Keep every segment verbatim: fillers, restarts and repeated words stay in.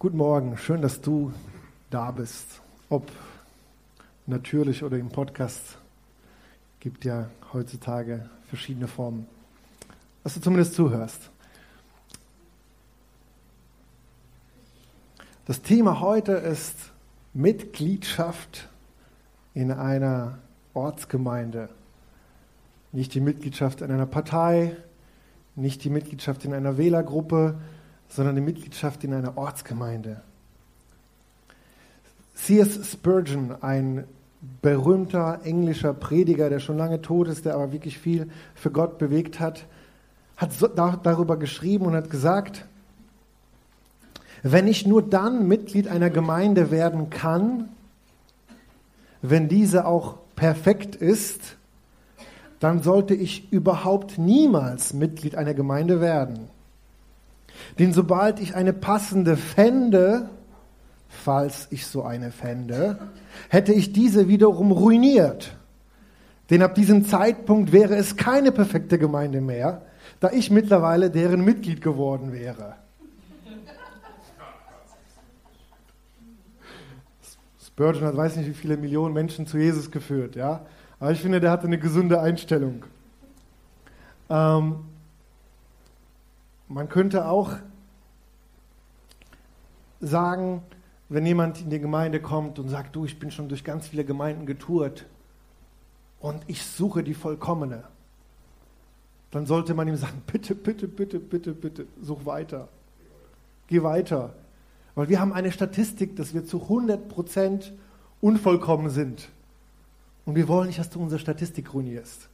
Guten Morgen, schön, dass du da bist. Ob natürlich oder im Podcast, gibt ja heutzutage verschiedene Formen. Dass du zumindest zuhörst. Das Thema heute ist Mitgliedschaft in einer Ortsgemeinde. Nicht die Mitgliedschaft in einer Partei, nicht die Mitgliedschaft in einer Wählergruppe, sondern die Mitgliedschaft in einer Ortsgemeinde. C S Spurgeon, ein berühmter englischer Prediger, der schon lange tot ist, der aber wirklich viel für Gott bewegt hat, hat so, da, darüber geschrieben und hat gesagt, wenn ich nur dann Mitglied einer Gemeinde werden kann, wenn diese auch perfekt ist, dann sollte ich überhaupt niemals Mitglied einer Gemeinde werden. Denn sobald ich eine passende fände, falls ich so eine fände, hätte ich diese wiederum ruiniert. Denn ab diesem Zeitpunkt wäre es keine perfekte Gemeinde mehr, da ich mittlerweile deren Mitglied geworden wäre. Spurgeon hat, weiß nicht, wie viele Millionen Menschen zu Jesus geführt, ja. Aber ich finde, der hatte eine gesunde Einstellung. Ähm, man könnte auch sagen, wenn jemand in die Gemeinde kommt und sagt, du, ich bin schon durch ganz viele Gemeinden getourt und ich suche die vollkommene, dann sollte man ihm sagen, bitte, bitte, bitte, bitte, bitte, such weiter. Geh weiter. Weil wir haben eine Statistik, dass wir zu hundert Prozent unvollkommen sind. Und wir wollen nicht, dass du unsere Statistik ruinierst.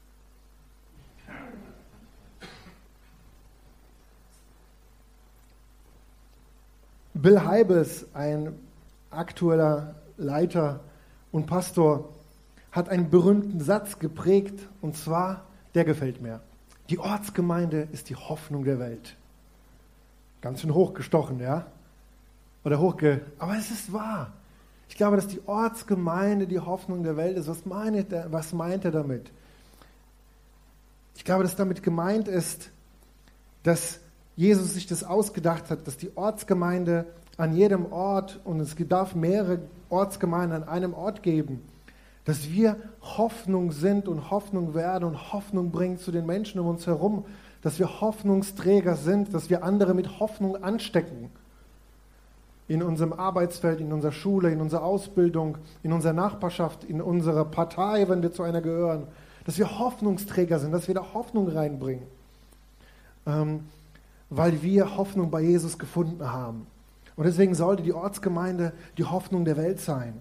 Bill Hybels, ein aktueller Leiter und Pastor, hat einen berühmten Satz geprägt, und zwar, der gefällt mir. Die Ortsgemeinde ist die Hoffnung der Welt. Ganz schön hochgestochen, ja? Oder hochge... Aber es ist wahr. Ich glaube, dass die Ortsgemeinde die Hoffnung der Welt ist. Was meint er, was meint er damit? Ich glaube, dass damit gemeint ist, dass Jesus sich das ausgedacht hat, dass die Ortsgemeinde an jedem Ort, und es darf mehrere Ortsgemeinden an einem Ort geben, dass wir Hoffnung sind und Hoffnung werden und Hoffnung bringen zu den Menschen um uns herum, dass wir Hoffnungsträger sind, dass wir andere mit Hoffnung anstecken. In unserem Arbeitsfeld, in unserer Schule, in unserer Ausbildung, in unserer Nachbarschaft, in unserer Partei, wenn wir zu einer gehören, dass wir Hoffnungsträger sind, dass wir da Hoffnung reinbringen. Ähm, weil wir Hoffnung bei Jesus gefunden haben. Und deswegen sollte die Ortsgemeinde die Hoffnung der Welt sein.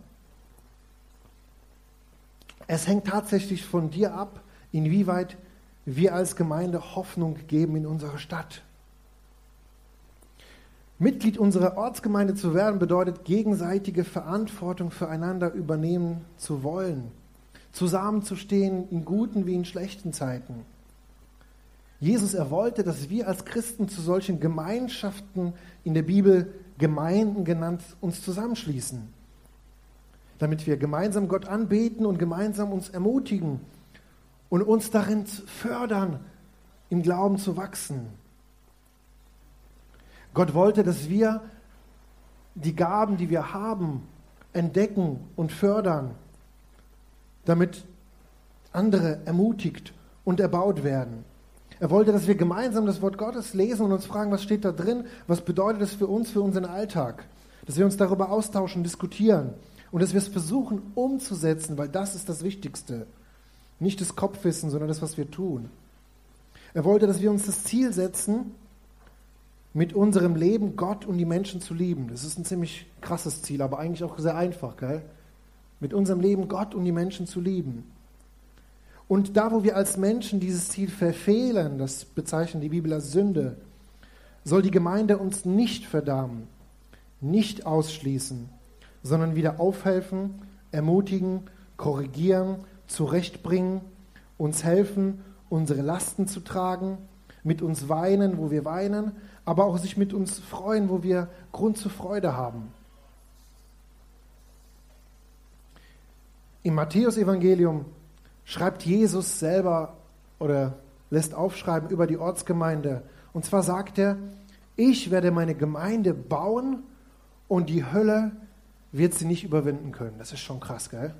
Es hängt tatsächlich von dir ab, inwieweit wir als Gemeinde Hoffnung geben in unserer Stadt. Mitglied unserer Ortsgemeinde zu werden, bedeutet, gegenseitige Verantwortung füreinander übernehmen zu wollen, zusammenzustehen in guten wie in schlechten Zeiten. Jesus, er wollte, dass wir als Christen zu solchen Gemeinschaften, in der Bibel Gemeinden genannt, uns zusammenschließen, damit wir gemeinsam Gott anbeten und gemeinsam uns ermutigen und uns darin fördern, im Glauben zu wachsen. Gott wollte, dass wir die Gaben, die wir haben, entdecken und fördern, damit andere ermutigt und erbaut werden. Er wollte, dass wir gemeinsam das Wort Gottes lesen und uns fragen, was steht da drin, was bedeutet es für uns, für unseren Alltag. Dass wir uns darüber austauschen, diskutieren und dass wir es versuchen umzusetzen, weil das ist das Wichtigste. Nicht das Kopfwissen, sondern das, was wir tun. Er wollte, dass wir uns das Ziel setzen, mit unserem Leben Gott und die Menschen zu lieben. Das ist ein ziemlich krasses Ziel, aber eigentlich auch sehr einfach, gell? Mit unserem Leben Gott und die Menschen zu lieben. Und da, wo wir als Menschen dieses Ziel verfehlen, das bezeichnet die Bibel als Sünde, soll die Gemeinde uns nicht verdammen, nicht ausschließen, sondern wieder aufhelfen, ermutigen, korrigieren, zurechtbringen, uns helfen, unsere Lasten zu tragen, mit uns weinen, wo wir weinen, aber auch sich mit uns freuen, wo wir Grund zur Freude haben. Im Matthäus-Evangelium schreibt Jesus selber oder lässt aufschreiben über die Ortsgemeinde. Und zwar sagt er, ich werde meine Gemeinde bauen und die Hölle wird sie nicht überwinden können. Das ist schon krass, gell?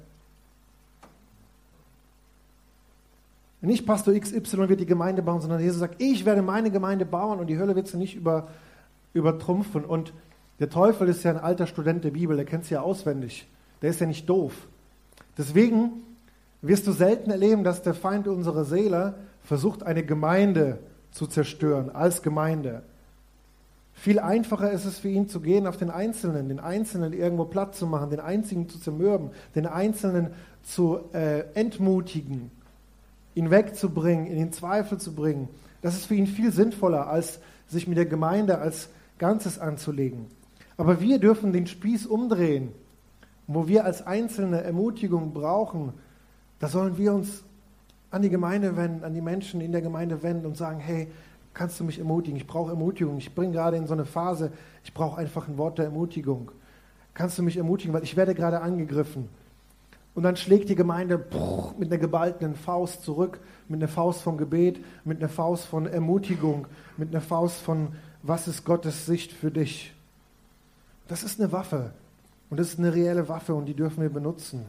Nicht Pastor X Y wird die Gemeinde bauen, sondern Jesus sagt, ich werde meine Gemeinde bauen und die Hölle wird sie nicht über, übertrumpfen. Und der Teufel ist ja ein alter Student der Bibel, der kennt sie ja auswendig. Der ist ja nicht doof. Deswegen wirst du selten erleben, dass der Feind unserer Seele versucht, eine Gemeinde zu zerstören, als Gemeinde. Viel einfacher ist es für ihn zu gehen auf den Einzelnen, den Einzelnen irgendwo platt zu machen, den Einzigen zu zermürben, den Einzelnen zu äh, entmutigen, ihn wegzubringen, in den Zweifel zu bringen. Das ist für ihn viel sinnvoller, als sich mit der Gemeinde als Ganzes anzulegen. Aber wir dürfen den Spieß umdrehen. Wo wir als Einzelne Ermutigung brauchen, da sollen wir uns an die Gemeinde wenden, an die Menschen in der Gemeinde wenden und sagen, hey, kannst du mich ermutigen? Ich brauche Ermutigung. Ich bin gerade in so eine Phase, ich brauche einfach ein Wort der Ermutigung. Kannst du mich ermutigen? Weil ich werde gerade angegriffen. Und dann schlägt die Gemeinde mit einer geballten Faust zurück, mit einer Faust vom Gebet, mit einer Faust von Ermutigung, mit einer Faust von, was ist Gottes Sicht für dich? Das ist eine Waffe. Und das ist eine reelle Waffe und die dürfen wir benutzen.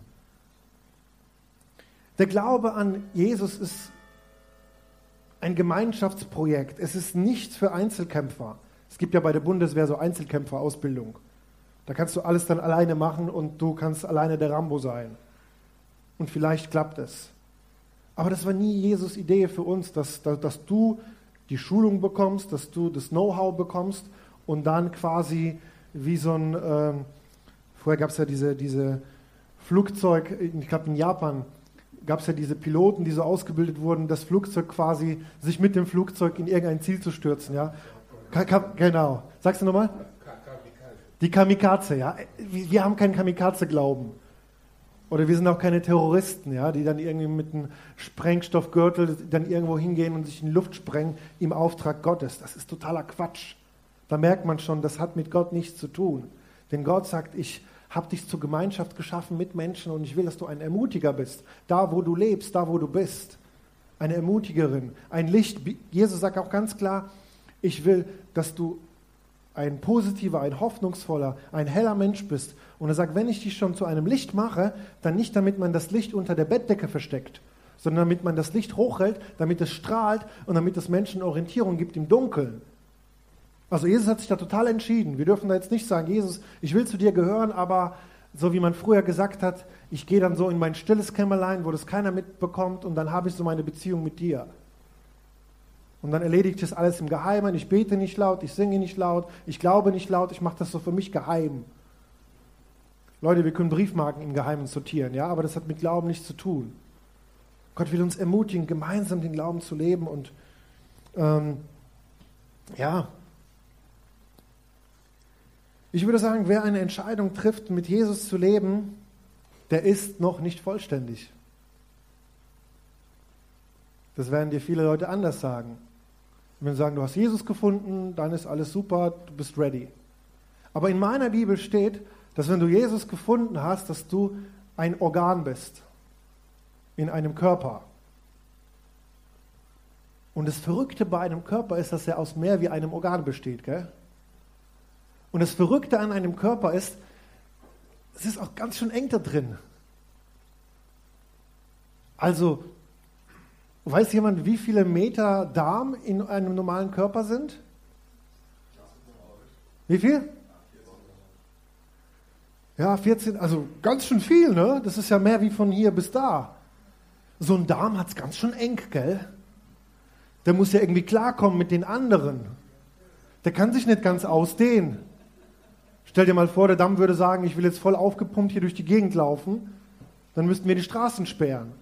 Der Glaube an Jesus ist ein Gemeinschaftsprojekt. Es ist nichts für Einzelkämpfer. Es gibt ja bei der Bundeswehr so Einzelkämpferausbildung. Da kannst du alles dann alleine machen und du kannst alleine der Rambo sein. Und vielleicht klappt es. Aber das war nie Jesus' Idee für uns, dass, dass, dass du die Schulung bekommst, dass du das Know-how bekommst und dann quasi wie so ein, ähm, vorher gab es ja diese, diese Flugzeug, ich glaube in Japan gab es ja diese Piloten, die so ausgebildet wurden, das Flugzeug quasi, sich mit dem Flugzeug in irgendein Ziel zu stürzen. Ja? Ka- ka- genau. Sagst du nochmal? Die Kamikaze, ja. Wir haben keinen Kamikaze-Glauben. Oder wir sind auch keine Terroristen, ja, die dann irgendwie mit einem Sprengstoffgürtel dann irgendwo hingehen und sich in die Luft sprengen im Auftrag Gottes. Das ist totaler Quatsch. Da merkt man schon, das hat mit Gott nichts zu tun. Denn Gott sagt, ich habe dich zur Gemeinschaft geschaffen mit Menschen und ich will, dass du ein Ermutiger bist. Da, wo du lebst, da, wo du bist. Eine Ermutigerin, ein Licht. Jesus sagt auch ganz klar, ich will, dass du ein positiver, ein hoffnungsvoller, ein heller Mensch bist. Und er sagt, wenn ich dich schon zu einem Licht mache, dann nicht, damit man das Licht unter der Bettdecke versteckt, sondern damit man das Licht hochhält, damit es strahlt und damit es Menschen Orientierung gibt im Dunkeln. Also Jesus hat sich da total entschieden. Wir dürfen da jetzt nicht sagen, Jesus, ich will zu dir gehören, aber so wie man früher gesagt hat, ich gehe dann so in mein stilles Kämmerlein, wo das keiner mitbekommt und dann habe ich so meine Beziehung mit dir. Und dann erledige ich das alles im Geheimen. Ich bete nicht laut, ich singe nicht laut, ich glaube nicht laut, ich mache das so für mich geheim. Leute, wir können Briefmarken im Geheimen sortieren, ja, aber das hat mit Glauben nichts zu tun. Gott will uns ermutigen, gemeinsam den Glauben zu leben und ähm, ja, ich würde sagen, wer eine Entscheidung trifft, mit Jesus zu leben, der ist noch nicht vollständig. Das werden dir viele Leute anders sagen. Wenn sie sagen, du hast Jesus gefunden, dann ist alles super, du bist ready. Aber in meiner Bibel steht, dass wenn du Jesus gefunden hast, dass du ein Organ bist in einem Körper. Und das Verrückte bei einem Körper ist, dass er aus mehr wie einem Organ besteht, gell? Und das Verrückte an einem Körper ist, es ist auch ganz schön eng da drin. Also, weiß jemand, wie viele Meter Darm in einem normalen Körper sind? Wie viel? Ja, vierzehn, also ganz schön viel, ne? Das ist ja mehr wie von hier bis da. So ein Darm hat es ganz schön eng, gell? Der muss ja irgendwie klarkommen mit den anderen. Der kann sich nicht ganz ausdehnen. Stell dir mal vor, der Darm würde sagen, ich will jetzt voll aufgepumpt hier durch die Gegend laufen. Dann müssten wir die Straßen sperren.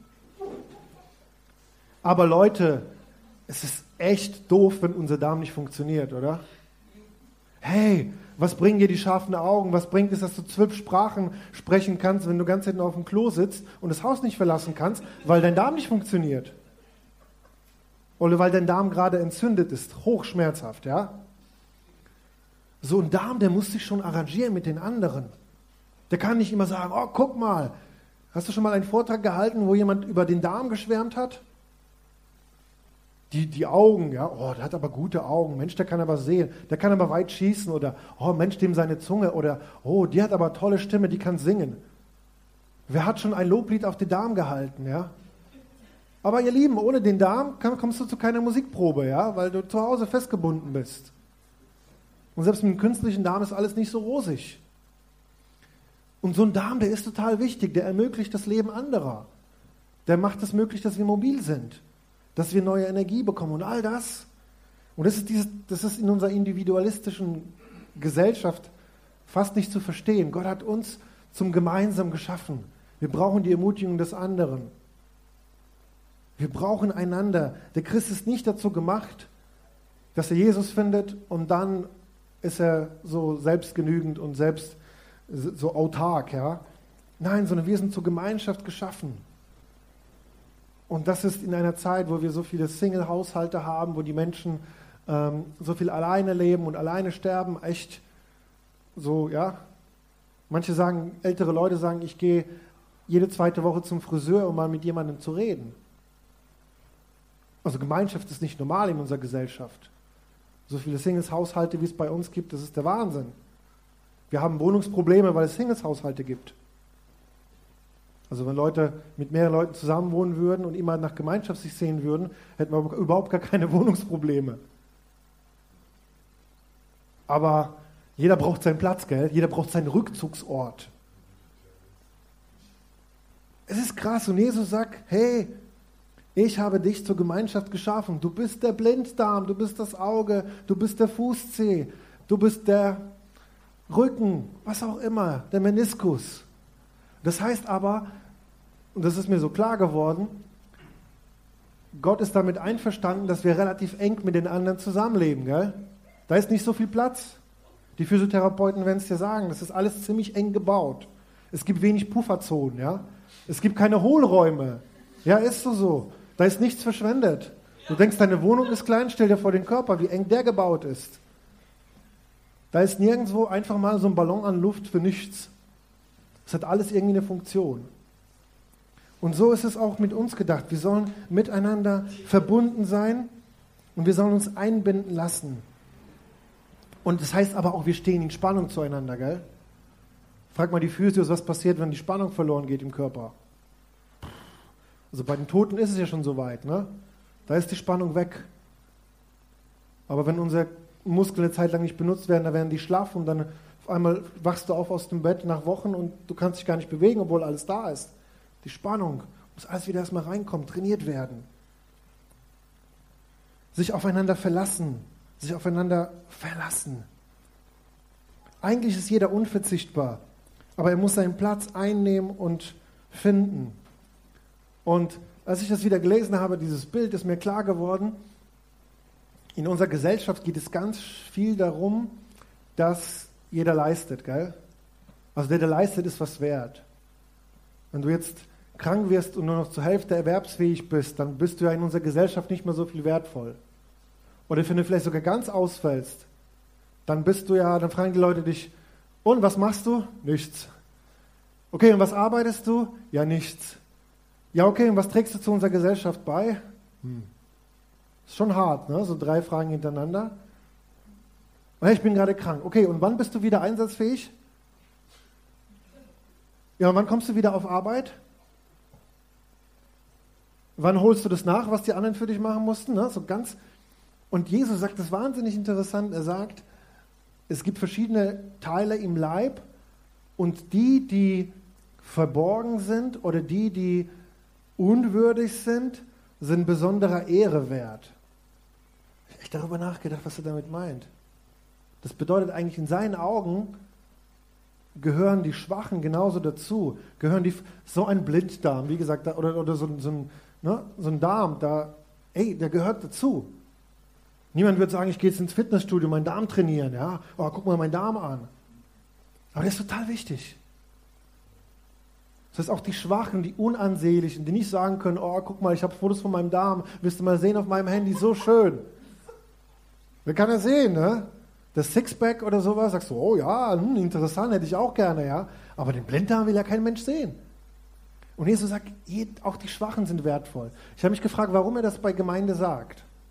Aber Leute, es ist echt doof, wenn unser Darm nicht funktioniert, oder? Hey, was bringen dir die scharfen Augen? Was bringt es, dass du zwölf Sprachen sprechen kannst, wenn du ganz hinten auf dem Klo sitzt und das Haus nicht verlassen kannst, weil dein Darm nicht funktioniert? Oder weil dein Darm gerade entzündet ist, hochschmerzhaft, ja? So ein Darm, der muss sich schon arrangieren mit den anderen. Der kann nicht immer sagen, oh, guck mal, hast du schon mal einen Vortrag gehalten, wo jemand über den Darm geschwärmt hat? Die, die Augen, ja, oh, der hat aber gute Augen, Mensch, der kann aber sehen, der kann aber weit schießen oder, oh, Mensch, dem seine Zunge oder, oh, die hat aber tolle Stimme, die kann singen. Wer hat schon ein Loblied auf den Darm gehalten, ja? Aber ihr Lieben, ohne den Darm kommst du zu keiner Musikprobe, ja, weil du zu Hause festgebunden bist. Und selbst mit dem künstlichen Darm ist alles nicht so rosig. Und so ein Darm, der ist total wichtig, der ermöglicht das Leben anderer. Der macht es möglich, dass wir mobil sind, dass wir neue Energie bekommen und all das. Und das ist, dieses, das ist in unserer individualistischen Gesellschaft fast nicht zu verstehen. Gott hat uns zum Gemeinsam geschaffen. Wir brauchen die Ermutigung des anderen. Wir brauchen einander. Der Christ ist nicht dazu gemacht, dass er Jesus findet und dann ist er so selbstgenügend und selbst so autark. Ja? Nein, sondern wir sind zur Gemeinschaft geschaffen. Und das ist in einer Zeit, wo wir so viele Single-Haushalte haben, wo die Menschen ähm, so viel alleine leben und alleine sterben, echt so, ja. Manche sagen, ältere Leute sagen, ich gehe jede zweite Woche zum Friseur, um mal mit jemandem zu reden. Also Gemeinschaft ist nicht normal in unserer Gesellschaft. So viele Singles-Haushalte, wie es bei uns gibt, das ist der Wahnsinn. Wir haben Wohnungsprobleme, weil es Singles-Haushalte gibt. Also wenn Leute mit mehreren Leuten zusammenwohnen würden und immer nach Gemeinschaft sich sehen würden, hätten wir überhaupt gar keine Wohnungsprobleme. Aber jeder braucht seinen Platz, gell? Jeder braucht seinen Rückzugsort. Es ist krass und Jesus sagt, hey, ich habe dich zur Gemeinschaft geschaffen. Du bist der Blinddarm, du bist das Auge, du bist der Fußzeh, du bist der Rücken, was auch immer, der Meniskus. Das heißt aber, und das ist mir so klar geworden, Gott ist damit einverstanden, dass wir relativ eng mit den anderen zusammenleben. Gell? Da ist nicht so viel Platz. Die Physiotherapeuten werden es dir sagen, das ist alles ziemlich eng gebaut. Es gibt wenig Pufferzonen. Ja? Es gibt keine Hohlräume. Ja, ist so so. Da ist nichts verschwendet. Du denkst, deine Wohnung ist klein, stell dir vor den Körper, wie eng der gebaut ist. Da ist nirgendwo einfach mal so ein Ballon an Luft für nichts. Es hat alles irgendwie eine Funktion. Und so ist es auch mit uns gedacht. Wir sollen miteinander verbunden sein und wir sollen uns einbinden lassen. Und das heißt aber auch, wir stehen in Spannung zueinander, gell? Frag mal die Physios, was passiert, wenn die Spannung verloren geht im Körper. Also bei den Toten ist es ja schon so weit, ne? Da ist die Spannung weg. Aber wenn unsere Muskeln eine Zeit lang nicht benutzt werden, dann werden die schlaff und dann auf einmal wachst du auf aus dem Bett nach Wochen und du kannst dich gar nicht bewegen, obwohl alles da ist. Die Spannung, muss alles wieder erstmal reinkommen, trainiert werden. Sich aufeinander verlassen, sich aufeinander verlassen. Eigentlich ist jeder unverzichtbar, aber er muss seinen Platz einnehmen und finden. Und als ich das wieder gelesen habe, dieses Bild, ist mir klar geworden, in unserer Gesellschaft geht es ganz viel darum, dass jeder leistet, gell? Also der, der leistet, ist was wert. Wenn du jetzt krank wirst und nur noch zur Hälfte erwerbsfähig bist, dann bist du ja in unserer Gesellschaft nicht mehr so viel wertvoll. Oder wenn du vielleicht sogar ganz ausfällst, dann bist du ja, dann fragen die Leute dich, und was machst du? Nichts. Okay, und was arbeitest du? Ja, nichts. Ja, okay, und was trägst du zu unserer Gesellschaft bei? Hm. Ist schon hart, ne? So drei Fragen hintereinander. Hey, ich bin gerade krank. Okay, und wann bist du wieder einsatzfähig? Ja, und wann kommst du wieder auf Arbeit? Wann holst du das nach, was die anderen für dich machen mussten? Ne? So ganz. Und Jesus sagt das wahnsinnig interessant. Er sagt, es gibt verschiedene Teile im Leib und die, die verborgen sind oder die, die unwürdig sind, sind besonderer Ehre wert. Ich habe echt darüber nachgedacht, was er damit meint. Das bedeutet eigentlich, in seinen Augen gehören die Schwachen genauso dazu. Gehören die, so ein Blinddarm, wie gesagt, da, oder, oder so, so, ein, ne, so ein Darm, da, ey, der gehört dazu. Niemand wird sagen, ich gehe jetzt ins Fitnessstudio, meinen Darm trainieren, ja, oh, guck mal meinen Darm an. Aber der ist total wichtig. Das heißt, auch die Schwachen, die Unansehnlichen, die nicht sagen können, oh, guck mal, ich habe Fotos von meinem Darm, willst du mal sehen auf meinem Handy, so schön. Wer kann das sehen, ne? Das Sixpack oder sowas, sagst du, oh ja, hm, interessant, hätte ich auch gerne, ja. Aber den Blinddarm will ja kein Mensch sehen. Und Jesus sagt, auch die Schwachen sind wertvoll. Ich habe mich gefragt, warum er das bei Gemeinde sagt.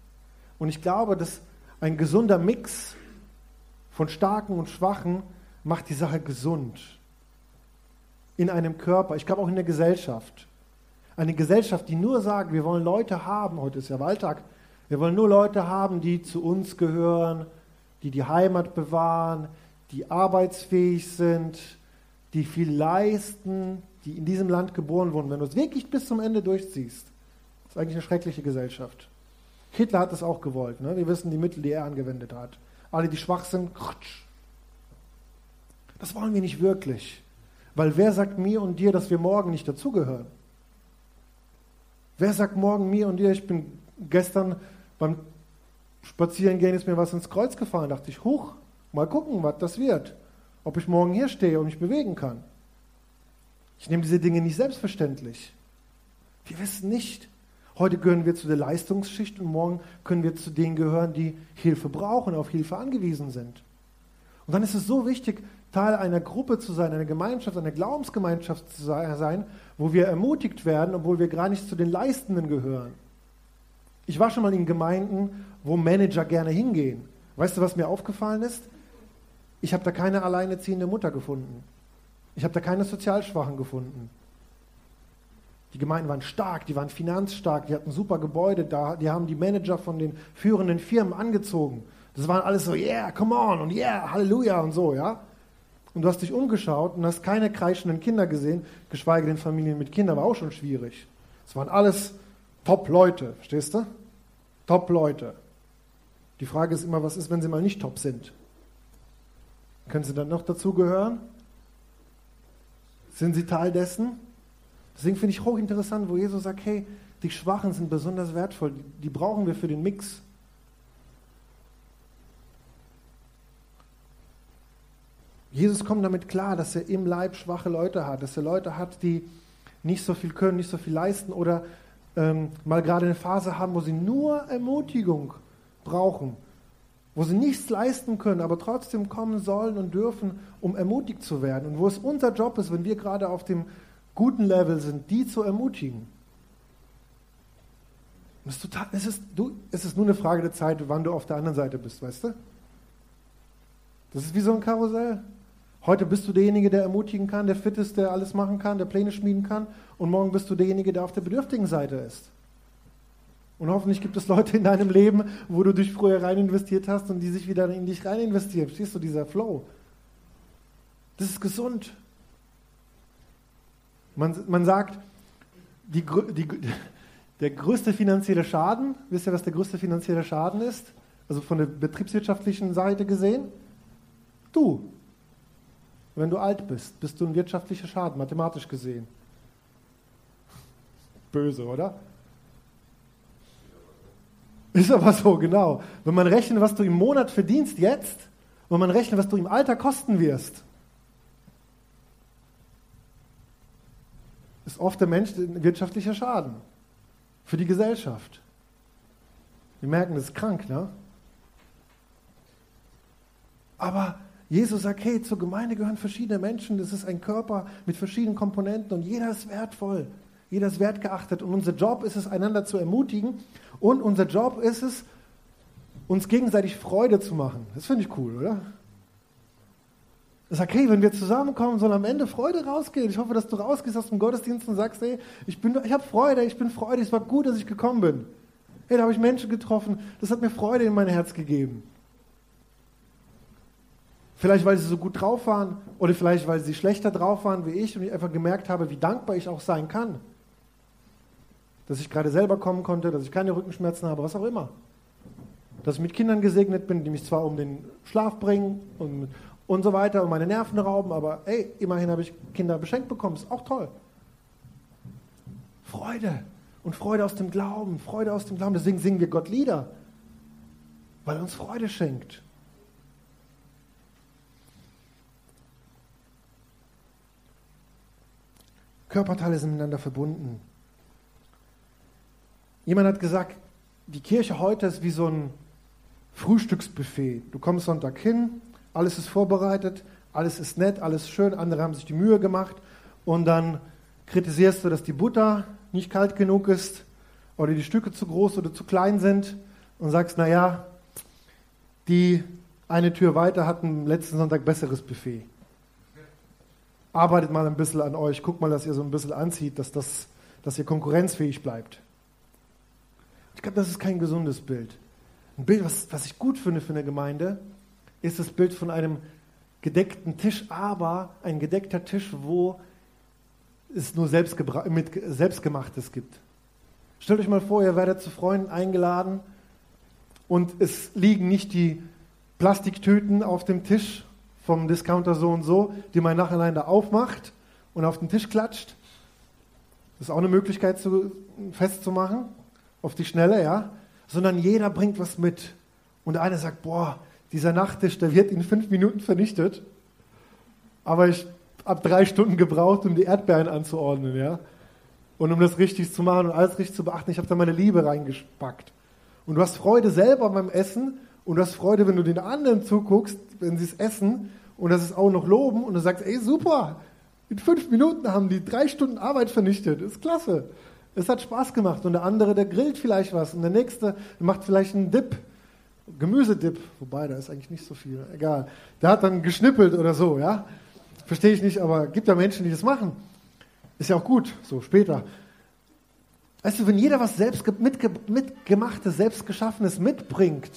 Und ich glaube, dass ein gesunder Mix von Starken und Schwachen macht die Sache gesund. In einem Körper, ich glaube auch in der Gesellschaft. Eine Gesellschaft, die nur sagt, wir wollen Leute haben, heute ist ja Wahltag, wir wollen nur Leute haben, die zu uns gehören, die die Heimat bewahren, die arbeitsfähig sind, die viel leisten, die in diesem Land geboren wurden. Wenn du es wirklich bis zum Ende durchziehst, ist eigentlich eine schreckliche Gesellschaft. Hitler hat das auch gewollt. Ne? Wir wissen die Mittel, die er angewendet hat. Alle, die schwach sind, krutsch. Das wollen wir nicht wirklich. Weil wer sagt mir und dir, dass wir morgen nicht dazugehören? Wer sagt morgen mir und dir, ich bin gestern beim Spazierengehen, ist mir was ins Kreuz gefahren, dachte ich, huch, mal gucken, was das wird. Ob ich morgen hier stehe und mich bewegen kann. Ich nehme diese Dinge nicht selbstverständlich. Wir wissen nicht. Heute gehören wir zu der Leistungsschicht und morgen können wir zu denen gehören, die Hilfe brauchen, auf Hilfe angewiesen sind. Und dann ist es so wichtig, Teil einer Gruppe zu sein, einer Gemeinschaft, einer Glaubensgemeinschaft zu sein, wo wir ermutigt werden, obwohl wir gar nicht zu den Leistenden gehören. Ich war schon mal in Gemeinden, wo Manager gerne hingehen. Weißt du, was mir aufgefallen ist? Ich habe da keine alleinerziehende Mutter gefunden. Ich habe da keine Sozialschwachen gefunden. Die Gemeinden waren stark, die waren finanzstark, die hatten super Gebäude, da, die haben die Manager von den führenden Firmen angezogen. Das waren alles so, yeah, come on und yeah, Halleluja und so, ja. Und du hast dich umgeschaut und hast keine kreischenden Kinder gesehen, geschweige denn Familien mit Kindern, war auch schon schwierig. Es waren alles Top-Leute, verstehst du? Top-Leute. Die Frage ist immer, was ist, wenn sie mal nicht top sind? Können sie dann noch dazugehören? Sind sie Teil dessen? Deswegen finde ich hochinteressant, wo Jesus sagt, hey, die Schwachen sind besonders wertvoll, die brauchen wir für den Mix. Jesus kommt damit klar, dass er im Leib schwache Leute hat, dass er Leute hat, die nicht so viel können, nicht so viel leisten oder ähm, mal gerade eine Phase haben, wo sie nur Ermutigung brauchen, wo sie nichts leisten können, aber trotzdem kommen sollen und dürfen, um ermutigt zu werden. Und wo es unser Job ist, wenn wir gerade auf dem guten Level sind, die zu ermutigen. Es ist, total, es, ist, du, es ist nur eine Frage der Zeit, wann du auf der anderen Seite bist, weißt du? Das ist wie so ein Karussell. Heute bist du derjenige, der ermutigen kann, der fit ist, der alles machen kann, der Pläne schmieden kann. Und morgen bist du derjenige, der auf der bedürftigen Seite ist. Und hoffentlich gibt es Leute in deinem Leben, wo du dich früher rein investiert hast und die sich wieder in dich rein investieren. Verstehst du, dieser Flow? Das ist gesund. Man, man sagt, die, die, der größte finanzielle Schaden, wisst ihr, was der größte finanzielle Schaden ist? Also von der betriebswirtschaftlichen Seite gesehen? Du. Wenn du alt bist, bist du ein wirtschaftlicher Schaden, mathematisch gesehen. Böse, oder? Ist aber so, genau. Wenn man rechnet, was du im Monat verdienst jetzt, wenn man rechnet, was du im Alter kosten wirst, ist oft der Mensch ein wirtschaftlicher Schaden für die Gesellschaft. Wir merken, das ist krank, ne? Aber Jesus sagt, hey, zur Gemeinde gehören verschiedene Menschen, das ist ein Körper mit verschiedenen Komponenten und jeder ist wertvoll, jeder ist wertgeachtet und unser Job ist es, einander zu ermutigen und unser Job ist es, uns gegenseitig Freude zu machen. Das finde ich cool, oder? Er sagt, hey, wenn wir zusammenkommen, soll am Ende Freude rausgehen. Ich hoffe, dass du rausgehst aus dem Gottesdienst und sagst, hey, ich, bin, ich habe Freude, ich bin freudig, es war gut, dass ich gekommen bin. Hey, da habe ich Menschen getroffen, das hat mir Freude in mein Herz gegeben. Vielleicht, weil sie so gut drauf waren oder vielleicht, weil sie schlechter drauf waren wie ich und ich einfach gemerkt habe, wie dankbar ich auch sein kann. Dass ich gerade selber kommen konnte, dass ich keine Rückenschmerzen habe, was auch immer. Dass ich mit Kindern gesegnet bin, die mich zwar um den Schlaf bringen und, und so weiter und meine Nerven rauben, aber ey, immerhin habe ich Kinder beschenkt bekommen, ist auch toll. Freude und Freude aus dem Glauben, Freude aus dem Glauben, deswegen singen wir Gott Lieder, weil er uns Freude schenkt. Körperteile sind miteinander verbunden. Jemand hat gesagt, die Kirche heute ist wie so ein Frühstücksbuffet. Du kommst Sonntag hin, alles ist vorbereitet, alles ist nett, alles schön, andere haben sich die Mühe gemacht und dann kritisierst du, dass die Butter nicht kalt genug ist oder die Stücke zu groß oder zu klein sind. und sagst, naja, die eine Tür weiter hat am letzten Sonntag besseres Buffet. Arbeitet mal ein bisschen an euch, guckt mal, dass ihr so ein bisschen anzieht, dass, das, dass ihr konkurrenzfähig bleibt. Ich glaube, das ist kein gesundes Bild. Ein Bild, was, was ich gut finde für eine Gemeinde, ist das Bild von einem gedeckten Tisch, aber ein gedeckter Tisch, wo es nur Selbstgebra- mit Selbstgemachtes gibt. Stellt euch mal vor, ihr werdet zu Freunden eingeladen und es liegen nicht die Plastiktüten auf dem Tisch vom Discounter so und so, die man nacheinander aufmacht und auf den Tisch klatscht. Das ist auch eine Möglichkeit zu, festzumachen, auf die Schnelle, ja. Sondern jeder bringt was mit. Und der eine sagt, boah, dieser Nachtisch, der wird in fünf Minuten vernichtet. Aber ich habe drei Stunden gebraucht, um die Erdbeeren anzuordnen, ja. Und um das richtig zu machen und alles richtig zu beachten. Ich habe da meine Liebe reingepackt. Und du hast Freude selber beim Essen und du hast Freude, wenn du den anderen zuguckst, wenn sie es essen und das ist auch noch loben und du sagst, ey, super, in fünf Minuten haben die drei Stunden Arbeit vernichtet. Das ist klasse. Es hat Spaß gemacht. Und der andere, der grillt vielleicht was und der nächste macht vielleicht einen Dip, Gemüsedip, wobei, da ist eigentlich nicht so viel, egal. Der hat dann geschnippelt oder so, ja. Verstehe ich nicht, aber gibt ja Menschen, die das machen. Ist ja auch gut, so später. Weißt du, wenn jeder was selbst mitge- mitgemachtes, selbstgeschaffenes mitbringt,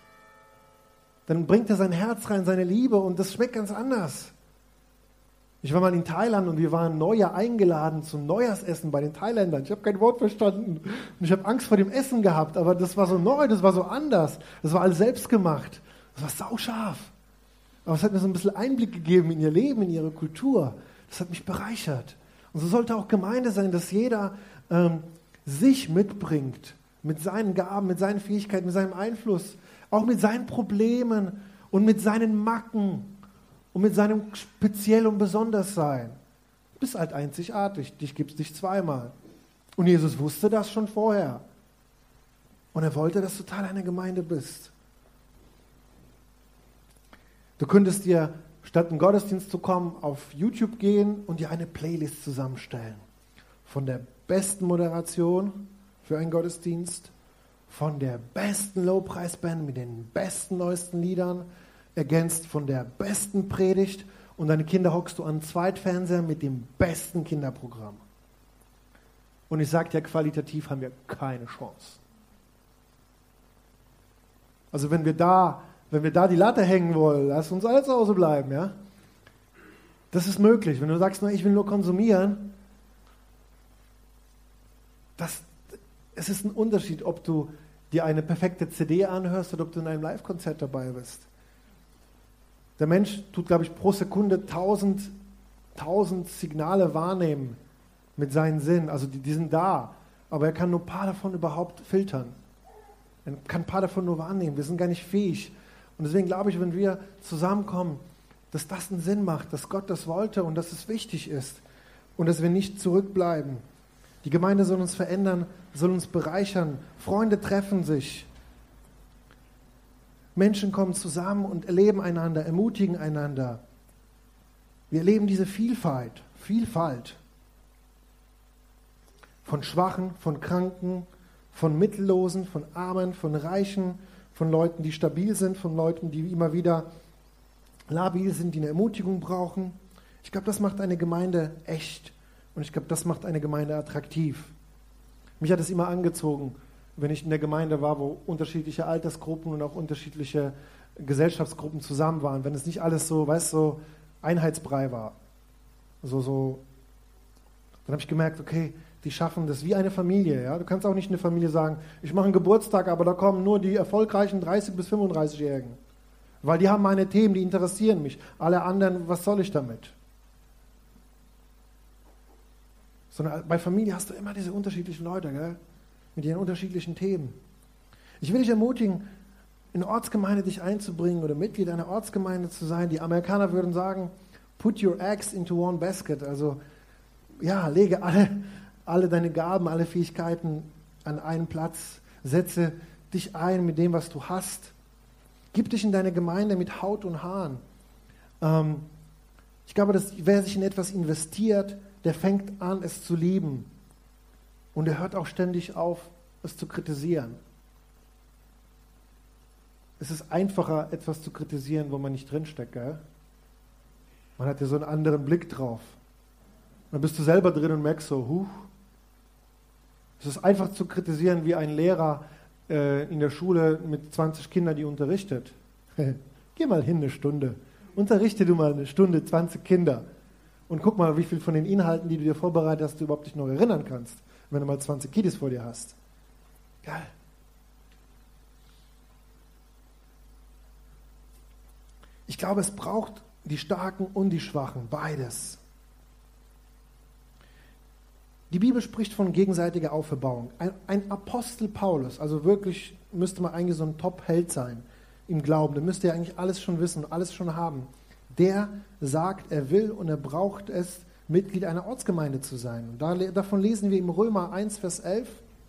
dann bringt er sein Herz rein, seine Liebe und das schmeckt ganz anders. Ich war mal in Thailand und wir waren Neujahr eingeladen zum Neujahrsessen bei den Thailändern. Ich habe kein Wort verstanden und ich habe Angst vor dem Essen gehabt, aber das war so neu, das war so anders. Das war alles selbst gemacht. Das war sauscharf. Aber es hat mir so ein bisschen Einblick gegeben in ihr Leben, in ihre Kultur. Das hat mich bereichert. Und so sollte auch Gemeinde sein, dass jeder ähm, sich mitbringt, mit seinen Gaben, mit seinen Fähigkeiten, mit seinem Einfluss, auch mit seinen Problemen und mit seinen Macken und mit seinem speziell und besonders sein. Du bist halt einzigartig, dich gibt es nicht zweimal. Und Jesus wusste das schon vorher. Und er wollte, dass du Teil einer Gemeinde bist. Du könntest dir, statt in den Gottesdienst zu kommen, auf YouTube gehen und dir eine Playlist zusammenstellen. Von der besten Moderation für einen Gottesdienst, von der besten Lobpreisband mit den besten, neuesten Liedern, ergänzt von der besten Predigt und deine Kinder hockst du an den Zweitfernseher mit dem besten Kinderprogramm. Und ich sage dir, qualitativ haben wir keine Chance. Also wenn wir da, wenn wir da die Latte hängen wollen, lass uns alle zu Hause bleiben, ja? Das ist möglich. Wenn du sagst, ich will nur konsumieren, das, es ist ein Unterschied, ob du dir eine perfekte C D anhörst oder ob du in einem Live-Konzert dabei bist. Der Mensch tut, glaube ich, pro Sekunde tausend, tausend Signale wahrnehmen mit seinen Sinnen. Also die, die sind da, aber er kann nur ein paar davon überhaupt filtern. Er kann ein paar davon nur wahrnehmen. Wir sind gar nicht fähig. Und deswegen glaube ich, wenn wir zusammenkommen, dass das einen Sinn macht, dass Gott das wollte und dass es wichtig ist und dass wir nicht zurückbleiben. Die Gemeinde soll uns verändern, soll uns bereichern. Freunde treffen sich. Menschen kommen zusammen und erleben einander, ermutigen einander. Wir erleben diese Vielfalt, Vielfalt von Schwachen, von Kranken, von Mittellosen, von Armen, von Reichen, von Leuten, die stabil sind, von Leuten, die immer wieder labil sind, die eine Ermutigung brauchen. Ich glaube, das macht eine Gemeinde echt und ich glaube, das macht eine Gemeinde attraktiv. Mich hat es immer angezogen, wenn ich in der Gemeinde war, wo unterschiedliche Altersgruppen und auch unterschiedliche Gesellschaftsgruppen zusammen waren, wenn es nicht alles so, weißt du, so Einheitsbrei war. So, so. Dann habe ich gemerkt, okay, die schaffen das wie eine Familie. Ja? Du kannst auch nicht eine Familie sagen, ich mache einen Geburtstag, aber da kommen nur die erfolgreichen dreißig- bis fünfunddreißig-Jährigen. Weil die haben meine Themen, die interessieren mich. Alle anderen, was soll ich damit? Sondern bei Familie hast du immer diese unterschiedlichen Leute, gell? Mit ihren unterschiedlichen Themen. Ich will dich ermutigen, in eine Ortsgemeinde dich einzubringen oder Mitglied einer Ortsgemeinde zu sein. Die Amerikaner würden sagen, put your eggs into one basket. Also, ja, lege alle, alle deine Gaben, alle Fähigkeiten an einen Platz. Setze dich ein mit dem, was du hast. Gib dich in deine Gemeinde mit Haut und Haaren. Ähm, ich glaube, dass wer sich in etwas investiert, der fängt an, es zu lieben. Und er hört auch ständig auf, es zu kritisieren. es ist einfacher, etwas zu kritisieren, wo man nicht drinsteckt, gell? Man hat ja so einen anderen Blick drauf. Dann bist du selber drin und merkst so, huh. Es ist einfach zu kritisieren wie ein Lehrer äh, in der Schule mit zwanzig Kindern, die unterrichtet. Geh mal hin eine Stunde. Unterrichte du mal eine Stunde zwanzig Kinder. Und guck mal, wie viel von den Inhalten, die du dir vorbereitet hast, du überhaupt nicht noch erinnern kannst, wenn du mal zwanzig Kiddies vor dir hast. Geil. Ich glaube, es braucht die Starken und die Schwachen, beides. Die Bibel spricht von gegenseitiger Auferbauung. Ein, ein Apostel Paulus, also wirklich müsste man eigentlich so ein Top-Held sein im Glauben, der müsste ja eigentlich alles schon wissen und alles schon haben. Der sagt, er will und er braucht es, Mitglied einer Ortsgemeinde zu sein. Und da, davon lesen wir im Römer eins, Vers elf.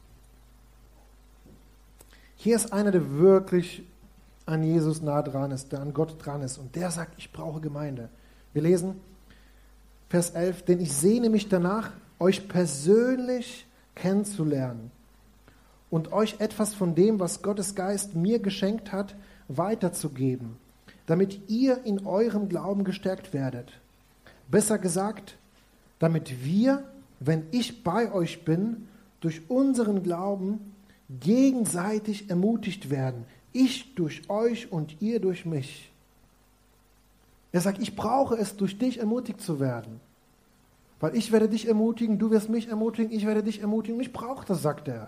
Hier ist einer, der wirklich an Jesus nah dran ist, der an Gott dran ist. Und der sagt, ich brauche Gemeinde. Wir lesen Vers elf, denn ich sehne mich danach, euch persönlich kennenzulernen und euch etwas von dem, was Gottes Geist mir geschenkt hat, weiterzugeben, damit ihr in eurem Glauben gestärkt werdet. Besser gesagt, damit wir, wenn ich bei euch bin, durch unseren Glauben gegenseitig ermutigt werden. Ich durch euch und ihr durch mich. Er sagt, ich brauche es, durch dich ermutigt zu werden. Weil ich werde dich ermutigen, du wirst mich ermutigen, ich werde dich ermutigen. Ich brauche das, sagt er.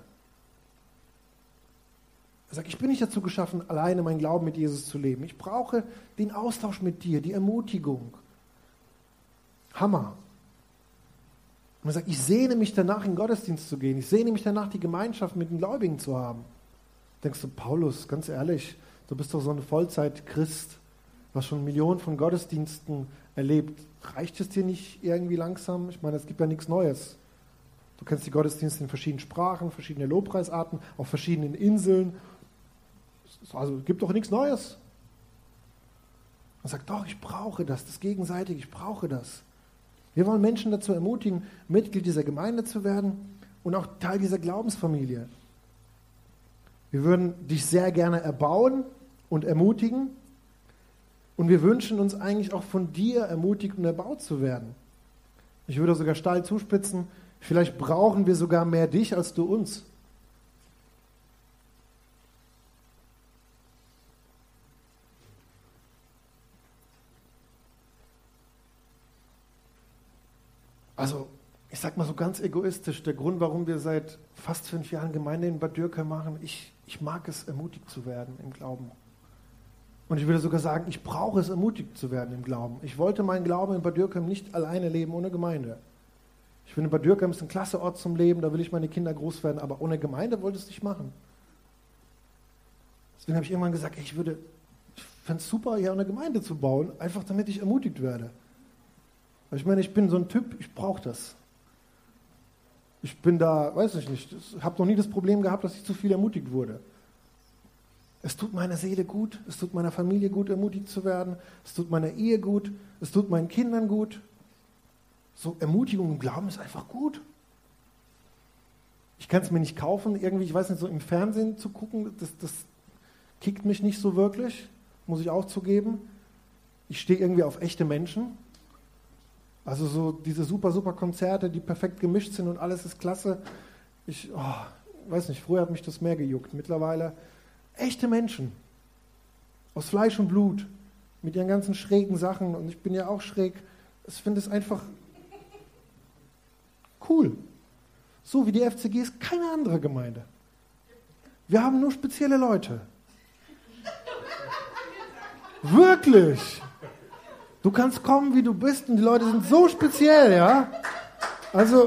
Er sagt, ich bin nicht dazu geschaffen, alleine meinen Glauben mit Jesus zu leben. Ich brauche den Austausch mit dir, die Ermutigung. Hammer. Und er sagt, ich sehne mich danach, in den Gottesdienst zu gehen. Ich sehne mich danach, die Gemeinschaft mit den Gläubigen zu haben. Denkst du, Paulus, ganz ehrlich, du bist doch so ein Vollzeit-Christ, du hast schon Millionen von Gottesdiensten erlebt. Reicht es dir nicht irgendwie langsam? Ich meine, es gibt ja nichts Neues. Du kennst die Gottesdienste in verschiedenen Sprachen, verschiedene Lobpreisarten, auf verschiedenen Inseln. Also es gibt doch nichts Neues. Er sagt, doch, ich brauche das, das Gegenseitige, ich brauche das. Wir wollen Menschen dazu ermutigen, Mitglied dieser Gemeinde zu werden und auch Teil dieser Glaubensfamilie. Wir würden dich sehr gerne erbauen und ermutigen. Und wir wünschen uns eigentlich auch von dir ermutigt und erbaut zu werden. Ich würde sogar steil zuspitzen, vielleicht brauchen wir sogar mehr dich als du uns. Also, ich sag mal so ganz egoistisch, der Grund, warum wir seit fast fünf Jahren Gemeinde in Bad Dürkheim machen, ich, ich mag es, ermutigt zu werden im Glauben. Und ich würde sogar sagen, ich brauche es, ermutigt zu werden im Glauben. Ich wollte meinen Glauben in Bad Dürkheim nicht alleine leben, ohne Gemeinde. Ich finde, Bad Dürkheim ist ein klasse Ort zum Leben, da will ich meine Kinder groß werden, aber ohne Gemeinde wollte ich es nicht machen. Deswegen habe ich irgendwann gesagt, ich würde, ich fände es super, hier eine Gemeinde zu bauen, einfach damit ich ermutigt werde. Weil ich meine, ich bin so ein Typ, ich brauche das. Ich bin da, weiß ich nicht, ich habe noch nie das Problem gehabt, dass ich zu viel ermutigt wurde. Es tut meiner Seele gut, es tut meiner Familie gut, ermutigt zu werden, es tut meiner Ehe gut, es tut meinen Kindern gut. So Ermutigung und Glauben ist einfach gut. Ich kann es mir nicht kaufen, irgendwie, ich weiß nicht, so im Fernsehen zu gucken, das, das kickt mich nicht so wirklich, muss ich auch zugeben. Ich stehe irgendwie auf echte Menschen. Also so diese super, super Konzerte, die perfekt gemischt sind und alles ist klasse. Ich oh, weiß nicht, früher hat mich das mehr gejuckt. Mittlerweile echte Menschen, aus Fleisch und Blut, mit ihren ganzen schrägen Sachen, und ich bin ja auch schräg, ich finde es einfach cool. So wie die F C G ist keine andere Gemeinde. Wir haben nur spezielle Leute. Wirklich. Du kannst kommen, wie du bist, und die Leute sind so speziell, ja? Also...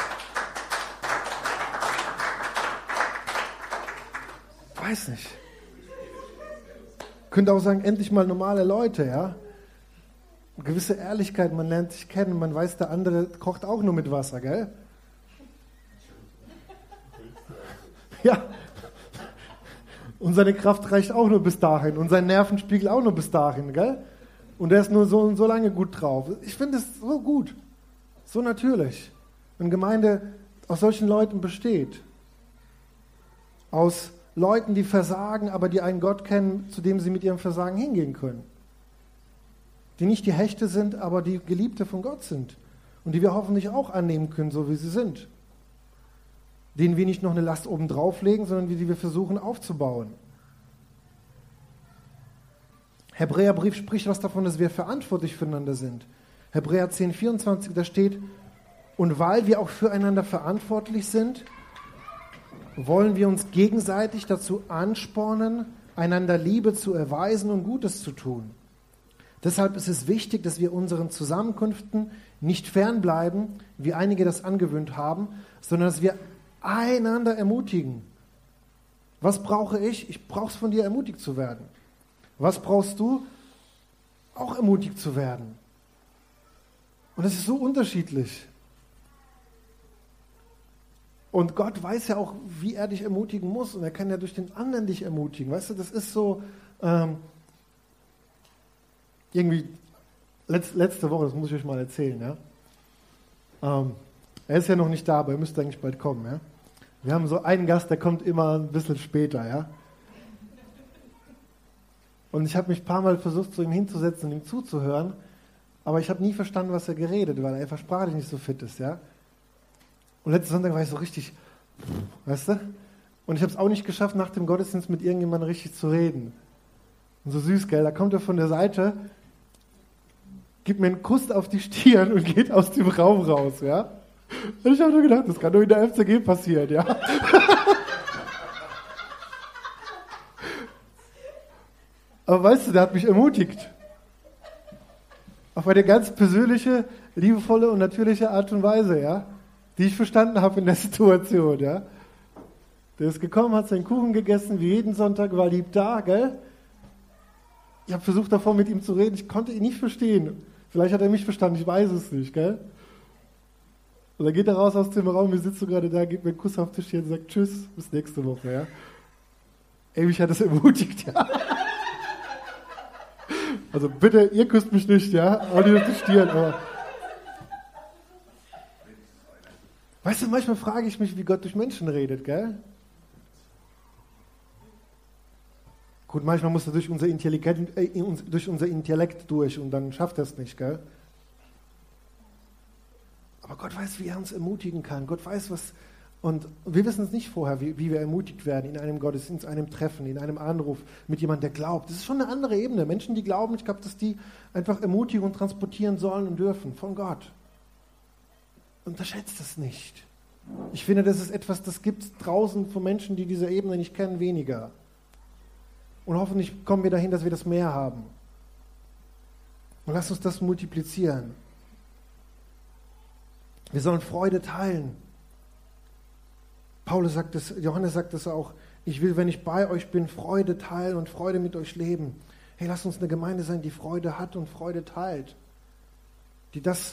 weiß nicht. Könnte auch sagen, endlich mal normale Leute, ja. Eine gewisse Ehrlichkeit, man lernt sich kennen, man weiß, der andere kocht auch nur mit Wasser, gell? Ja. Und seine Kraft reicht auch nur bis dahin und sein Nervenspiegel auch nur bis dahin, gell? Und er ist nur so und so lange gut drauf. Ich finde es so gut, so natürlich. Wenn Gemeinde aus solchen Leuten besteht, aus Leuten, die versagen, aber die einen Gott kennen, zu dem sie mit ihrem Versagen hingehen können. Die nicht die Hechte sind, aber die Geliebte von Gott sind. Und die wir hoffentlich auch annehmen können, so wie sie sind. Denen wir nicht noch eine Last oben drauflegen, sondern die wir versuchen aufzubauen. Hebräerbrief spricht was davon, dass wir verantwortlich füreinander sind. Hebräer zehn, vierundzwanzig, da steht, und weil wir auch füreinander verantwortlich sind, wollen wir uns gegenseitig dazu anspornen, einander Liebe zu erweisen und Gutes zu tun. Deshalb ist es wichtig, dass wir unseren Zusammenkünften nicht fernbleiben, wie einige das angewöhnt haben, sondern dass wir einander ermutigen. Was brauche ich? Ich brauche es von dir, ermutigt zu werden. Was brauchst du? Auch ermutigt zu werden. Und es ist so unterschiedlich. Und Gott weiß ja auch, wie er dich ermutigen muss. Und er kann ja durch den anderen dich ermutigen. Weißt du, das ist so, ähm, irgendwie, letzt, letzte Woche, das muss ich euch mal erzählen, ja. Ähm, er ist ja noch nicht da, aber er müsste eigentlich bald kommen, ja. Wir haben so einen Gast, der kommt immer ein bisschen später, ja. Und ich habe mich ein paar Mal versucht, zu ihm hinzusetzen und ihm zuzuhören, aber ich habe nie verstanden, was er geredet, weil er einfach sprachlich nicht so fit ist, ja. Und letzten Sonntag war ich so richtig, weißt du? Und ich habe es auch nicht geschafft, nach dem Gottesdienst mit irgendjemandem richtig zu reden. Und so süß, gell? Da kommt er von der Seite, gibt mir einen Kuss auf die Stirn und geht aus dem Raum raus, ja? Und ich habe nur gedacht, das kann nur in der F C G passieren, ja? Aber weißt du, der hat mich ermutigt. Auf eine ganz persönliche, liebevolle und natürliche Art und Weise, ja? Die ich verstanden habe in der Situation, ja? Der ist gekommen, hat seinen Kuchen gegessen, wie jeden Sonntag, war lieb da, gell? Ich habe versucht, davor mit ihm zu reden, ich konnte ihn nicht verstehen. Vielleicht hat er mich verstanden, ich weiß es nicht, gell? Und dann geht er raus aus dem Raum, wir sitzen gerade da, gibt mir einen Kuss auf den Stirn und sagt, tschüss, bis nächste Woche, ja? Ey, mich hat das ermutigt, ja? Also bitte, ihr küsst mich nicht, ja? Auch nicht auf die Stirn, aber... Weißt du, manchmal frage ich mich, wie Gott durch Menschen redet, gell? Gut, manchmal muss er durch unser, Intelligent, äh, durch unser Intellekt durch und dann schafft er es nicht, gell? Aber Gott weiß, wie er uns ermutigen kann. Gott weiß, was... Und wir wissen es nicht vorher, wie, wie wir ermutigt werden in einem Gottesdienst, in einem Treffen, in einem Anruf mit jemandem, der glaubt. Das ist schon eine andere Ebene. Menschen, die glauben, ich glaube, dass die einfach ermutigen und transportieren sollen und dürfen von Gott. Unterschätzt es nicht. Ich finde, das ist etwas, das gibt es draußen von Menschen, die diese Ebene nicht kennen, weniger. Und hoffentlich kommen wir dahin, dass wir das mehr haben. Und lasst uns das multiplizieren. Wir sollen Freude teilen. Paulus sagt es, Johannes sagt es auch, ich will, wenn ich bei euch bin, Freude teilen und Freude mit euch leben. Hey, lasst uns eine Gemeinde sein, die Freude hat und Freude teilt. Die das